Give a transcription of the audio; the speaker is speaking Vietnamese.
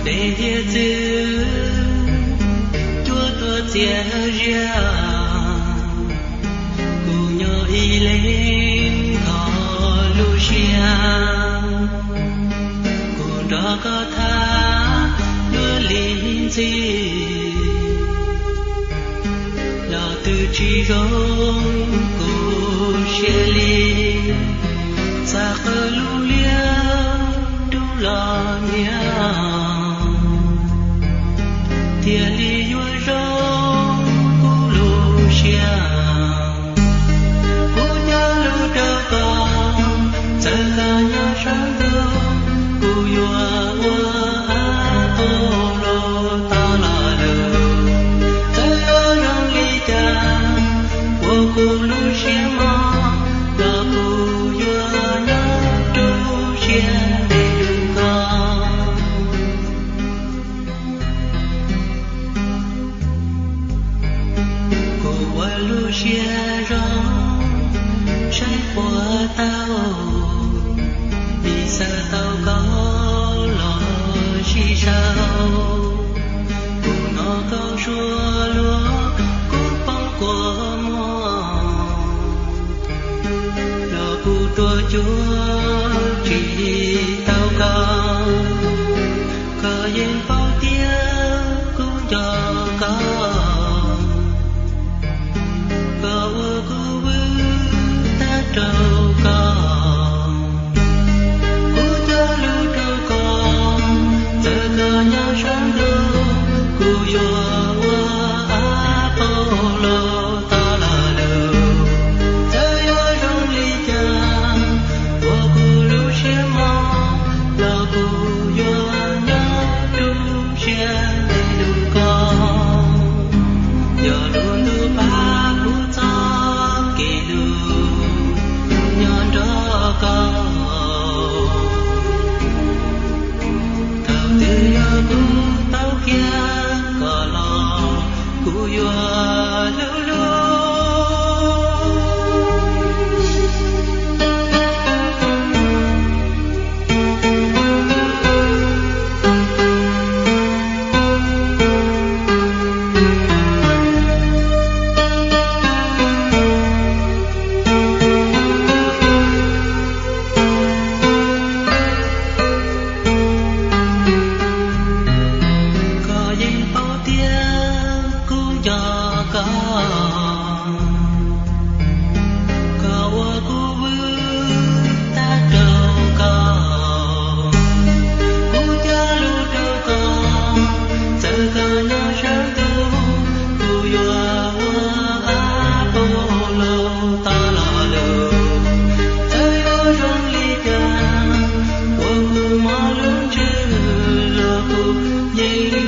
để hiệp dư chúa tua chia ra cùng nhau y lên khó lưu xiang cùng đó có tha đưa linh gì là từ chỉ gông của xe linh xa khờ lưu liang đúng là nhau thiên lý vui rong của lưu xiang của nhà lưu đỡ con giờ là nhà sáng đường của hoa hoa ô lô ta là đường giờ ở trong ly trà của cô lưu xiang mà là của hoa nhà lưu xiang để đừng con của hoa lưu xiang rong trái của tao vì sao tao có lo chi sao của nó có chúa lúa của bóng của mùa lo của tua chúa chỉ tao có yên bao tiếng cũng cho có trâu con của cha lưu trâu con giờ cả nhà sáng đường của hoa Apollo ta là đường giờ ở trong ly trà của cô lưu xiang mong là của hoa nhà lưu xiang để đừng con giờ luôn đưa ba của ta kỳ đường nhon đó con thao tư ya cu tao kia có lo cu yo lưu lưu yeah.